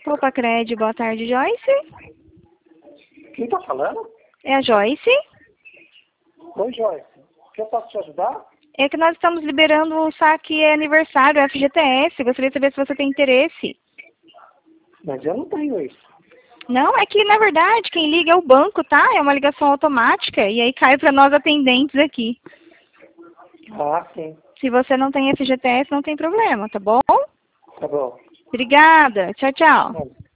Opa, Cred, boa tarde, Joyce. Quem tá falando? É a Joyce. Oi, Joyce. O que eu posso te ajudar? É que nós estamos liberando o saque aniversário, FGTS. Gostaria de saber se você tem interesse. Mas eu não tenho isso. Não, é que, na verdade, quem liga é o banco, tá? É uma ligação automática e aí cai para nós atendentes aqui. Ah, sim. Se você não tem FGTS, não tem problema, tá bom? Tá bom. Obrigada. Tchau, tchau.